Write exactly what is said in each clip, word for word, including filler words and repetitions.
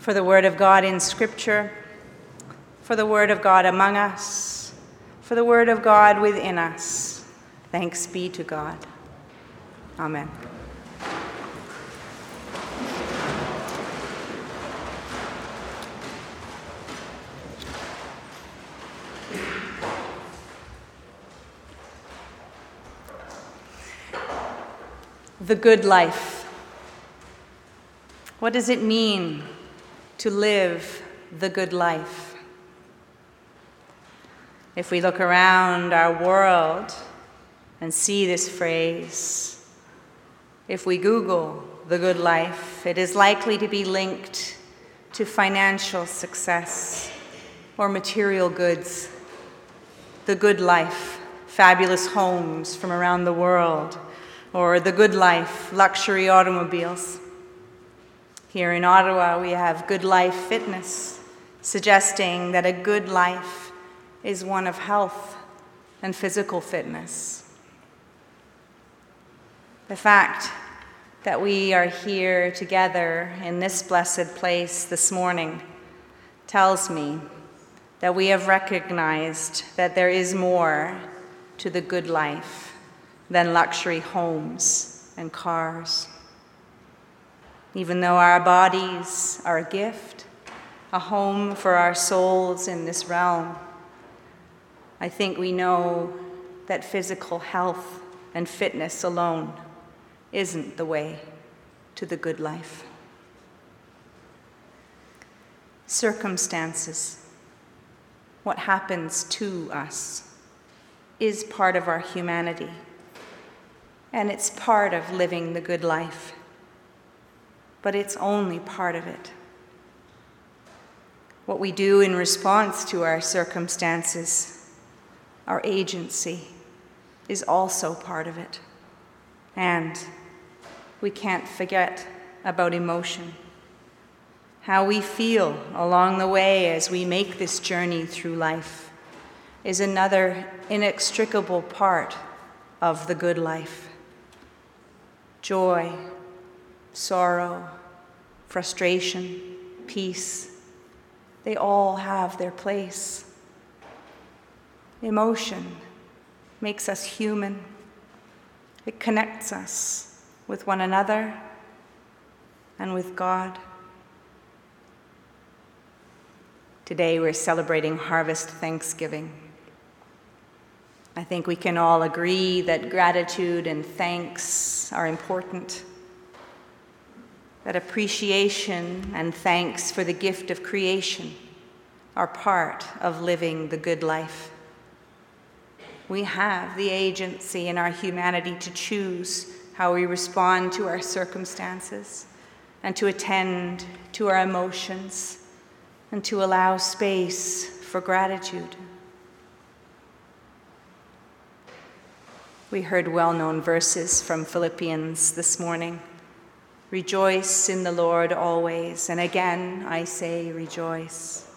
for the word of God in Scripture, for the word of God among us, for the word of God within us. Thanks be to God. Amen. The good life. What does it mean to live the good life? If we look around our world and see this phrase, if we Google the good life, it is likely to be linked to financial success or material goods. The good life, fabulous homes from around the world, or the good life, luxury automobiles. Here in Ottawa, we have Good Life Fitness, suggesting that a good life is one of health and physical fitness. The fact that we are here together in this blessed place this morning tells me that we have recognized that there is more to the good life than luxury homes and cars. Even though our bodies are a gift, a home for our souls in this realm, I think we know that physical health and fitness alone isn't the way to the good life. Circumstances, what happens to us, is part of our humanity, and it's part of living the good life, but it's only part of it. What we do in response to our circumstances, our agency, is also part of it. And we can't forget about emotion. How we feel along the way as we make this journey through life is another inextricable part of the good life. Joy, sorrow, frustration, peace, they all have their place. Emotion makes us human. It connects us with one another and with God. Today we're celebrating Harvest Thanksgiving. I think we can all agree that gratitude and thanks are important, that appreciation and thanks for the gift of creation are part of living the good life. We have the agency in our humanity to choose how we respond to our circumstances and to attend to our emotions and to allow space for gratitude. We heard well-known verses from Philippians this morning. Rejoice in the Lord always, and again I say rejoice.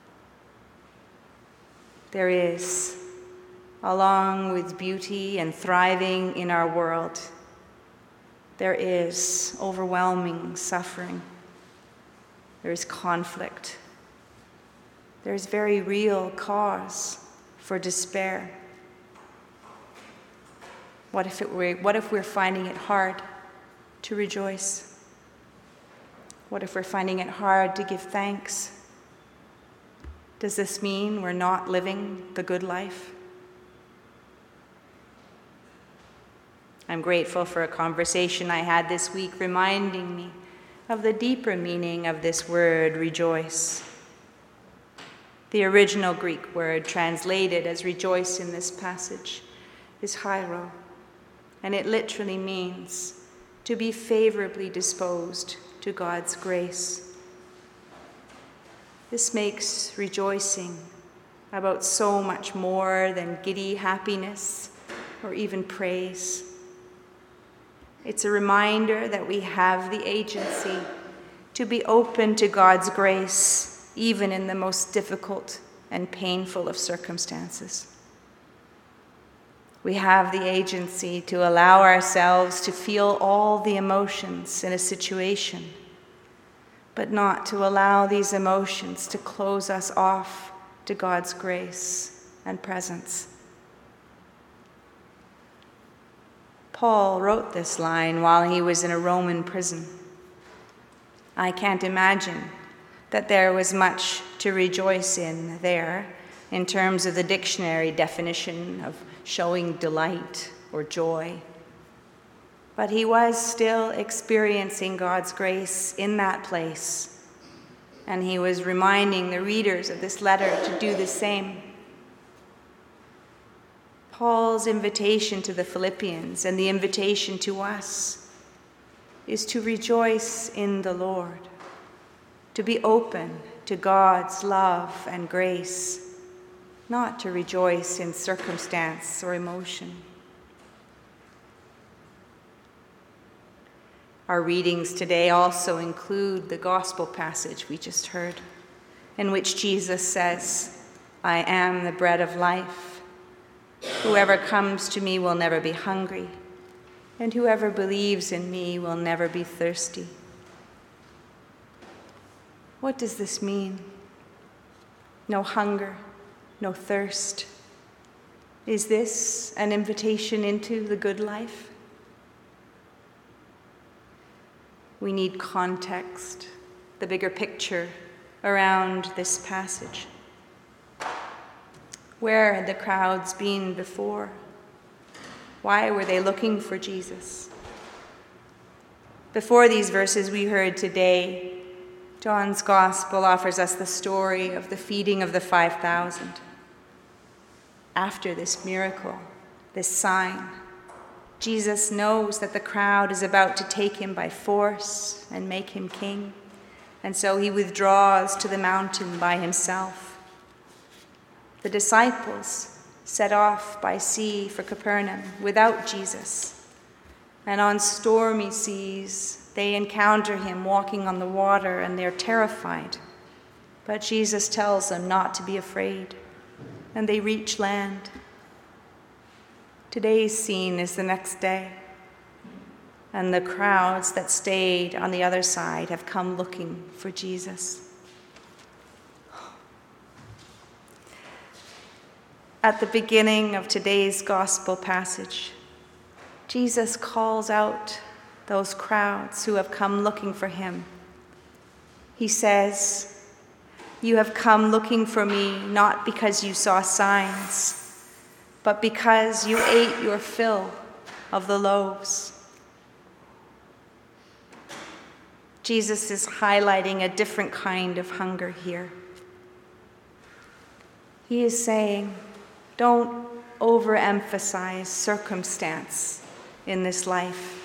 There is, along with beauty and thriving in our world, there is overwhelming suffering. There is conflict. There is very real cause for despair. What if it were, what if we're finding it hard to rejoice? What if we're finding it hard to give thanks? Does this mean we're not living the good life? I'm grateful for a conversation I had this week reminding me of the deeper meaning of this word, rejoice. The original Greek word translated as rejoice in this passage is chairo, and it literally means to be favorably disposed to God's grace. This makes rejoicing about so much more than giddy happiness or even praise. It's a reminder that we have the agency to be open to God's grace, even in the most difficult and painful of circumstances. We have the agency to allow ourselves to feel all the emotions in a situation but not to allow these emotions to close us off to God's grace and presence. Paul wrote this line while he was in a Roman prison. I can't imagine that there was much to rejoice in there in terms of the dictionary definition of showing delight or joy. But he was still experiencing God's grace in that place, and he was reminding the readers of this letter to do the same. Paul's invitation to the Philippians and the invitation to us is to rejoice in the Lord, to be open to God's love and grace, not to rejoice in circumstance or emotion. Our readings today also include the gospel passage we just heard, in which Jesus says, I am the bread of life. Whoever comes to me will never be hungry, and whoever believes in me will never be thirsty. What does this mean? No hunger, no thirst. Is this an invitation into the good life? We need context, the bigger picture around this passage. Where had the crowds been before? Why were they looking for Jesus? Before these verses we heard today, John's Gospel offers us the story of the feeding of the five thousand. After this miracle, this sign, Jesus knows that the crowd is about to take him by force and make him king, and so he withdraws to the mountain by himself. The disciples set off by sea for Capernaum without Jesus, and on stormy seas they encounter him walking on the water, and they're terrified. But Jesus tells them not to be afraid, and they reach land. Today's scene is the next day, and the crowds that stayed on the other side have come looking for Jesus. At the beginning of today's gospel passage, Jesus calls out those crowds who have come looking for him. He says, "You have come looking for me not because you saw signs, but because you ate your fill of the loaves." Jesus is highlighting a different kind of hunger here. He is saying, don't overemphasize circumstance in this life.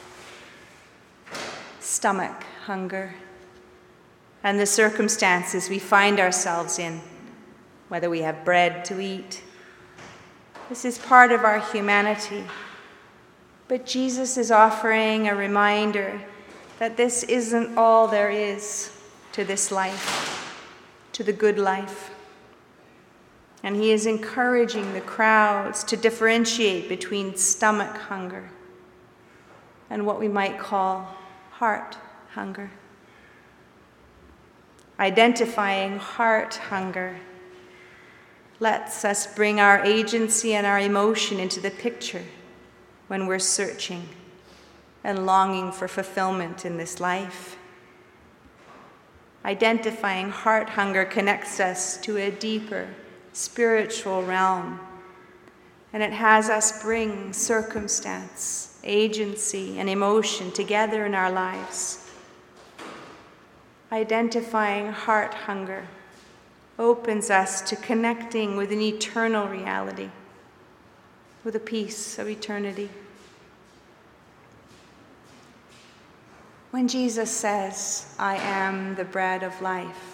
Stomach hunger and the circumstances we find ourselves in, whether we have bread to eat. This is part of our humanity. But Jesus is offering a reminder that this isn't all there is to this life, to the good life. And he is encouraging the crowds to differentiate between stomach hunger and what we might call heart hunger. Identifying heart hunger lets us bring our agency and our emotion into the picture when we're searching and longing for fulfillment in this life. Identifying heart hunger connects us to a deeper spiritual realm, and it has us bring circumstance, agency, and emotion together in our lives. Identifying heart hunger opens us to connecting with an eternal reality, with a peace of eternity. When Jesus says, "I am the bread of life,"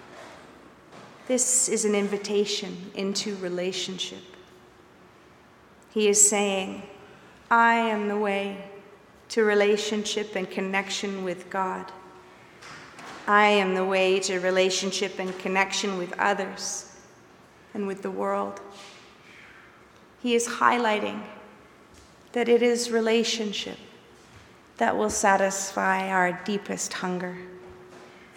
this is an invitation into relationship. He is saying, I am the way to relationship and connection with God. I am the way to relationship and connection with others and with the world. He is highlighting that it is relationship that will satisfy our deepest hunger.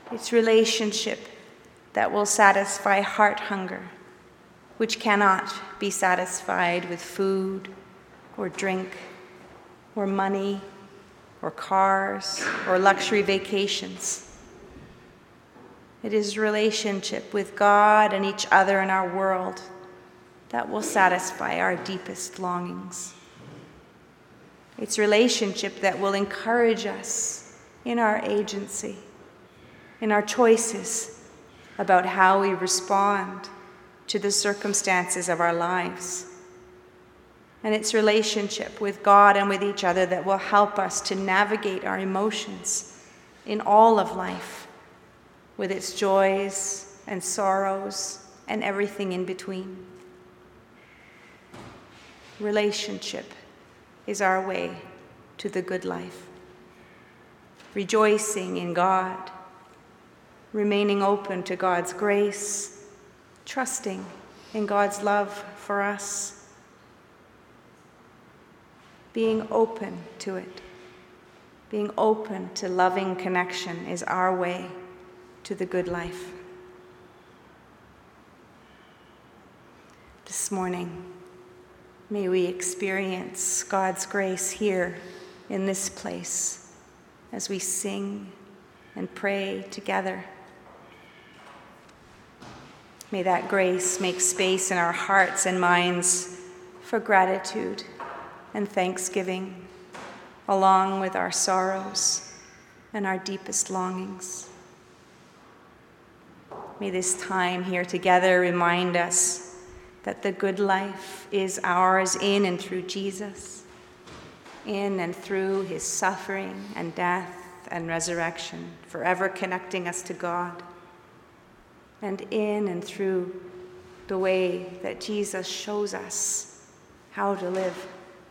It's relationship that will satisfy heart hunger, which cannot be satisfied with food or drink or money or cars or luxury vacations. It is relationship with God and each other in our world that will satisfy our deepest longings. It's relationship that will encourage us in our agency, in our choices about how we respond to the circumstances of our lives. And it's relationship with God and with each other that will help us to navigate our emotions in all of life, with its joys and sorrows and everything in between. Relationship is our way to the good life. Rejoicing in God, remaining open to God's grace, trusting in God's love for us, being open to it, being open to loving connection is our way to the good life. This morning, may we experience God's grace here in this place as we sing and pray together. May that grace make space in our hearts and minds for gratitude and thanksgiving, along with our sorrows and our deepest longings. May this time here together remind us that the good life is ours in and through Jesus, in and through his suffering and death and resurrection, forever connecting us to God, and in and through the way that Jesus shows us how to live.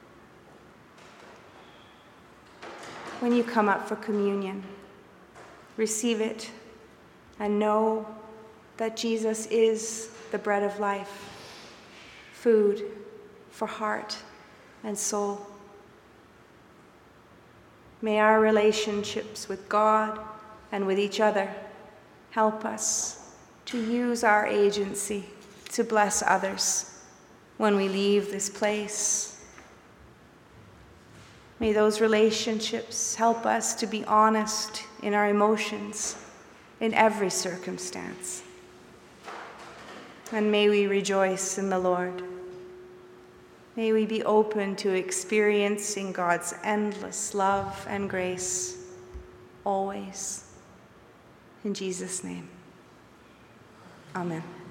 When you come up for communion, receive it and know that Jesus is the bread of life, food for heart and soul. May our relationships with God and with each other help us to use our agency to bless others when we leave this place. May those relationships help us to be honest in our emotions in every circumstance. And may we rejoice in the Lord. May we be open to experiencing God's endless love and grace always. In Jesus' name, amen.